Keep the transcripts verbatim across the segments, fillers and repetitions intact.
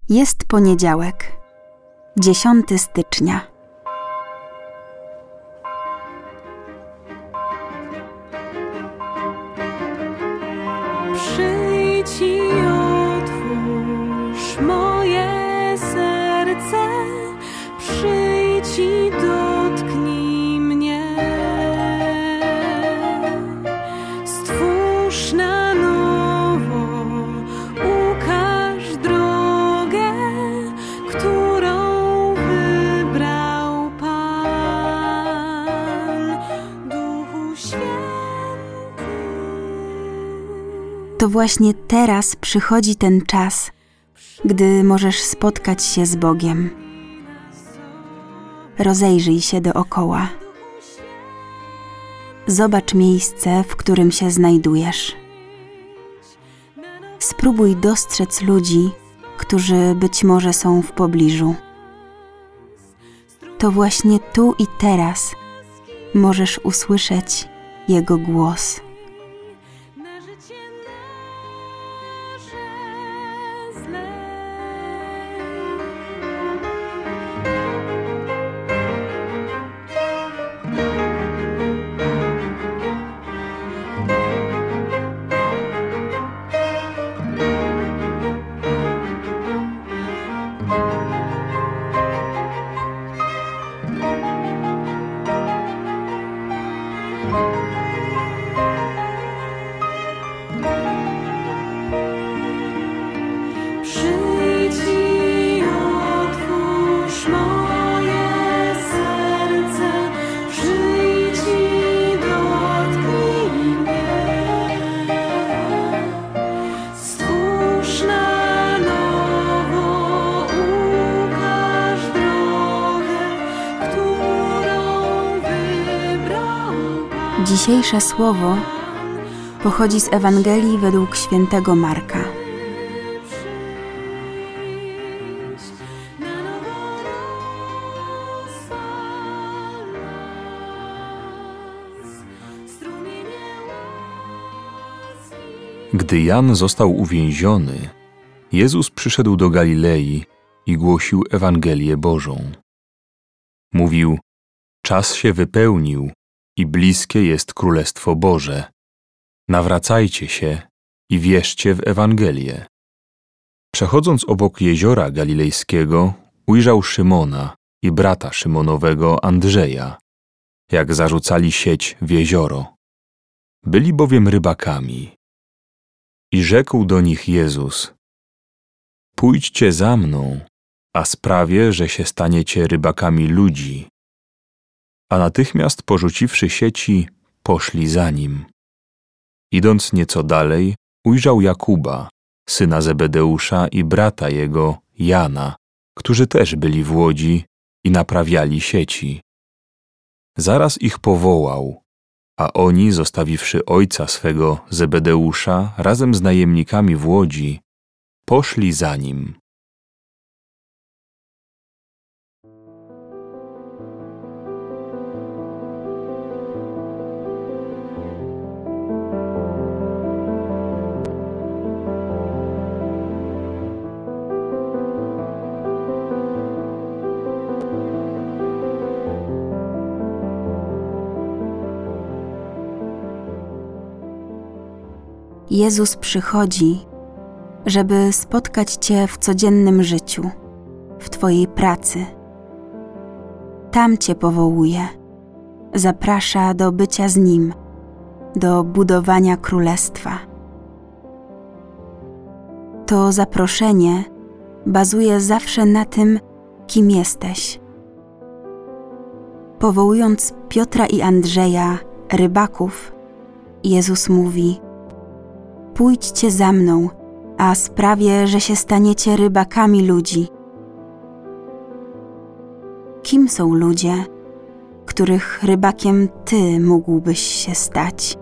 Jest poniedziałek, dziesiątego stycznia. Przyjdź i otwórz moje serce, przyjdź i dotknij mnie. Stwórz na nowo, ukaż drogę, którą wybrał Pan, Duchu Święty. To właśnie teraz przychodzi ten czas, gdy możesz spotkać się z Bogiem. Rozejrzyj się dookoła. Zobacz miejsce, w którym się znajdujesz. Spróbuj dostrzec ludzi, którzy być może są w pobliżu. To właśnie tu i teraz możesz usłyszeć Jego głos. Na życie nasze zlej. Przyjdź i otwórz moje serce, przyjdź i dotknij mnie. Stwórz na nowo, ukaż drogę, którą wybrał Pan. Dzisiejsze słowo pochodzi z Ewangelii według świętego Marka. Na nowo rozpal nas, strumienie łaski. Gdy Jan został uwięziony, Jezus przyszedł do Galilei i głosił Ewangelię Bożą. Mówił: czas się wypełnił i bliskie jest Królestwo Boże. Nawracajcie się i wierzcie w Ewangelię. Przechodząc obok jeziora galilejskiego, ujrzał Szymona i brata Szymonowego Andrzeja, jak zarzucali sieć w jezioro. Byli bowiem rybakami. I rzekł do nich Jezus: pójdźcie za mną, a sprawię, że się staniecie rybakami ludzi. A natychmiast porzuciwszy sieci, poszli za nim. Idąc nieco dalej, ujrzał Jakuba, syna Zebedeusza, i brata jego, Jana, którzy też byli w łodzi i naprawiali sieci. Zaraz ich powołał, a oni, zostawiwszy ojca swego Zebedeusza razem z najemnikami w łodzi, poszli za nim. Jezus przychodzi, żeby spotkać Cię w codziennym życiu, w Twojej pracy. Tam Cię powołuje, zaprasza do bycia z Nim, do budowania królestwa. To zaproszenie bazuje zawsze na tym, kim jesteś. Powołując Piotra i Andrzeja, rybaków, Jezus mówi: pójdźcie za mną, a sprawię, że się staniecie rybakami ludzi. Kim są ludzie, których rybakiem Ty mógłbyś się stać?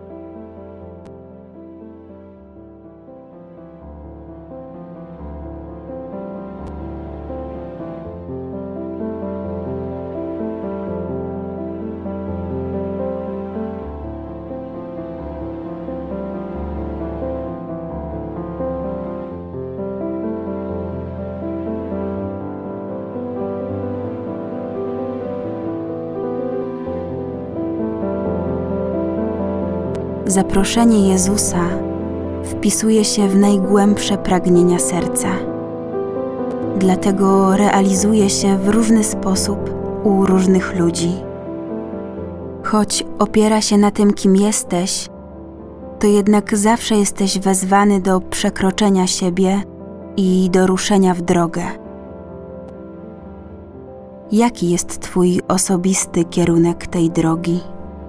Zaproszenie Jezusa wpisuje się w najgłębsze pragnienia serca. Dlatego realizuje się w różny sposób u różnych ludzi. Choć opiera się na tym, kim jesteś, to jednak zawsze jesteś wezwany do przekroczenia siebie i do ruszenia w drogę. Jaki jest Twój osobisty kierunek tej drogi?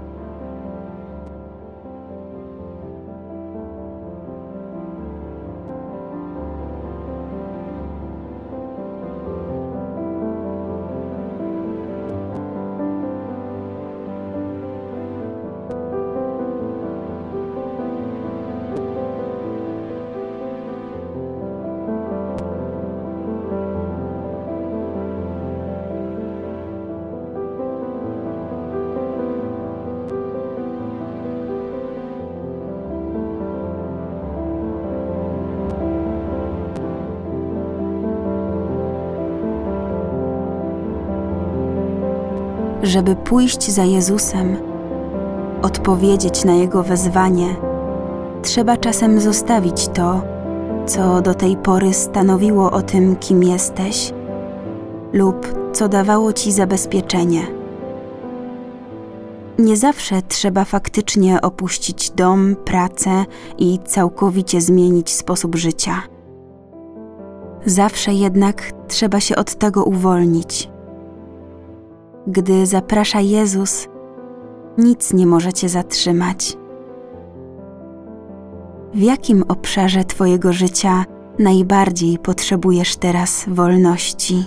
Żeby pójść za Jezusem, odpowiedzieć na Jego wezwanie, trzeba czasem zostawić to, co do tej pory stanowiło o tym, kim jesteś, lub co dawało Ci zabezpieczenie. Nie zawsze trzeba faktycznie opuścić dom, pracę i całkowicie zmienić sposób życia. Zawsze jednak trzeba się od tego uwolnić. Gdy zaprasza Jezus, nic nie może Cię zatrzymać. W jakim obszarze Twojego życia najbardziej potrzebujesz teraz wolności?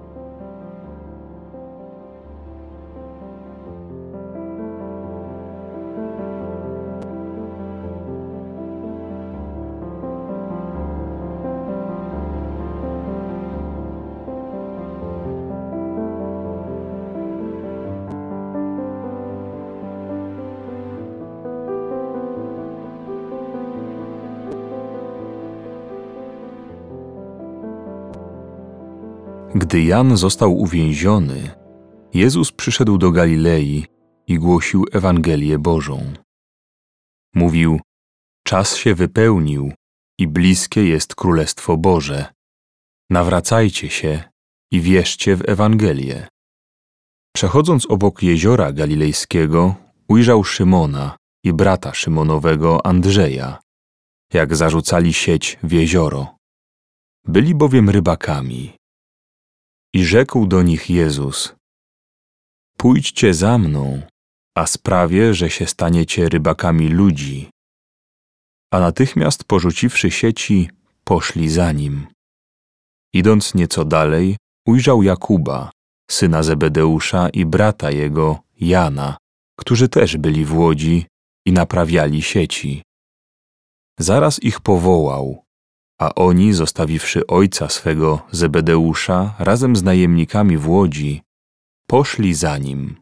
Gdy Jan został uwięziony, Jezus przyszedł do Galilei i głosił Ewangelię Bożą. Mówił: czas się wypełnił i bliskie jest Królestwo Boże. Nawracajcie się i wierzcie w Ewangelię. Przechodząc obok jeziora galilejskiego, ujrzał Szymona i brata Szymonowego Andrzeja, jak zarzucali sieć w jezioro. Byli bowiem rybakami. I rzekł do nich Jezus: pójdźcie za mną, a sprawię, że się staniecie rybakami ludzi. A natychmiast porzuciwszy sieci, poszli za nim. Idąc nieco dalej, ujrzał Jakuba, syna Zebedeusza, i brata jego, Jana, którzy też byli w łodzi i naprawiali sieci. Zaraz ich powołał, a oni, zostawiwszy ojca swego Zebedeusza razem z najemnikami w łodzi, poszli za nim.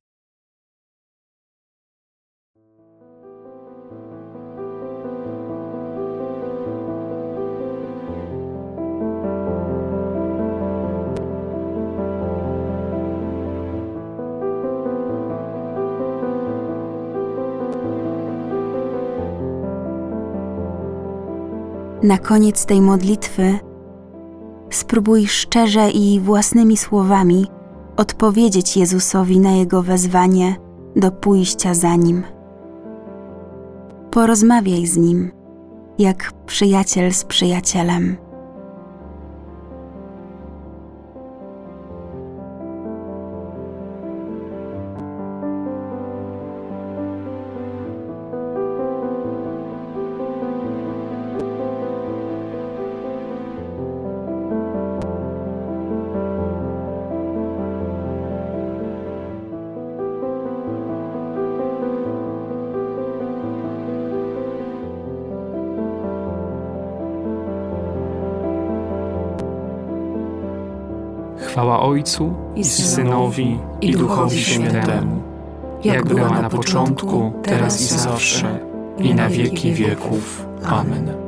Na koniec tej modlitwy spróbuj szczerze i własnymi słowami odpowiedzieć Jezusowi na Jego wezwanie do pójścia za Nim. Porozmawiaj z Nim, jak przyjaciel z przyjacielem. Chwała Ojcu i Synowi i Duchowi Świętemu, jak była na początku, teraz i zawsze, i na wieki wieków. Amen.